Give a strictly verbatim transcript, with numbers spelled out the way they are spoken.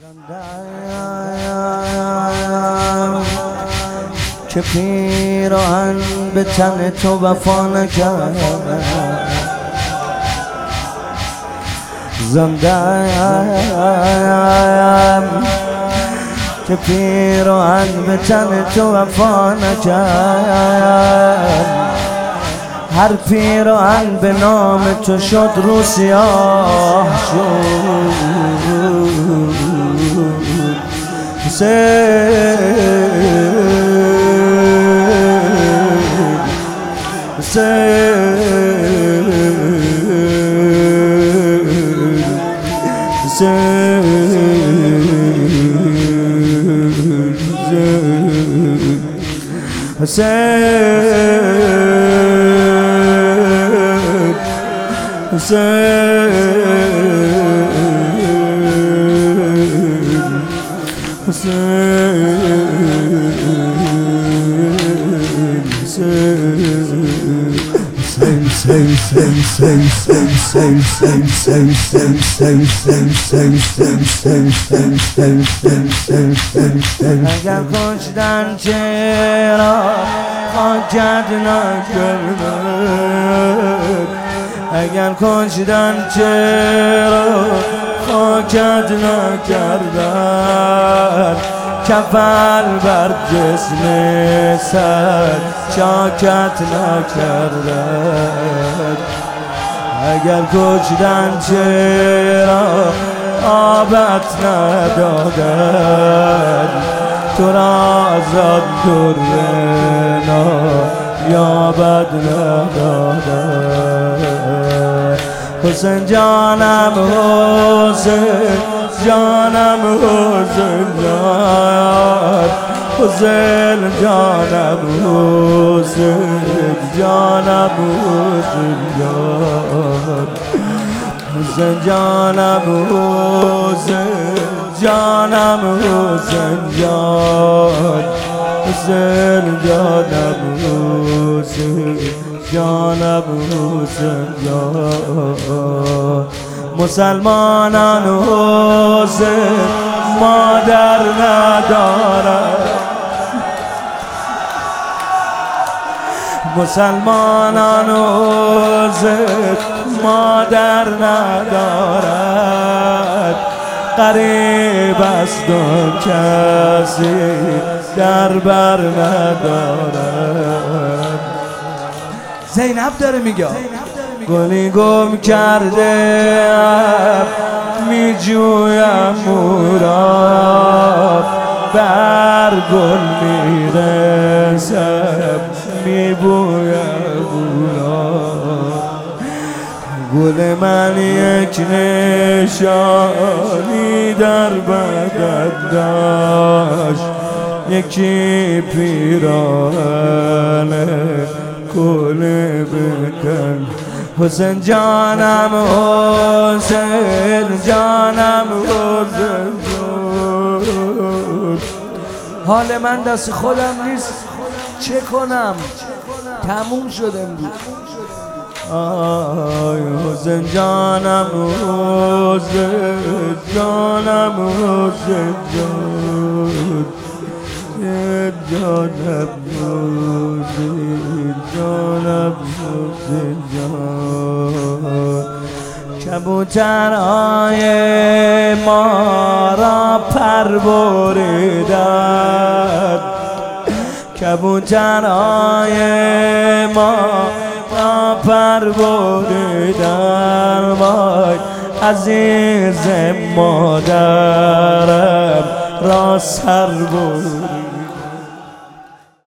که پیراهن به تن تو وفا نکرد، زنده‌ام که پیراهن به تن تو وفا نکرد. هر پیراهن به نام تو شد رو سیاه شد. حسین حسین حسین اگر کشتن چرا خاکت نکردن، اگر کشتن چرا خاکت نکردن، کفل بر جسم سر چاکت نکردن. اگر کشتن چرا آبت ندادن، تو را آزاد درنا یابد ندادن. حسین جانم حسین جانم حسین جان، حسین جانم حسین جانم حسین جان، حسین جانم حسین جانم حسین جان، حسین جانم حسین جانم حسین جان. مسلمانان حسین مادر ندارد، مسلمانان حسین مادر ندارد. غریب است و کسی در بر ندارد. زینب داره میگه گلی گم کرده می جویم مورا، بر گل می رسم می بویم مورا. گل من یک نشانی در بدن داشت، یکی پیراهن کل بکن. حسین جانم حسین جانم حسین جان. حال من دست خودم نیست، چه کنم؟ تموم شده بود. آی حسین جانم حسین جانم حسین جان، جانم حسین جانم حسین جان. کبوترهای ما را پر بریدند، کبوترهای ما را پر بریدند. وای عزیز مادرم را سر برید.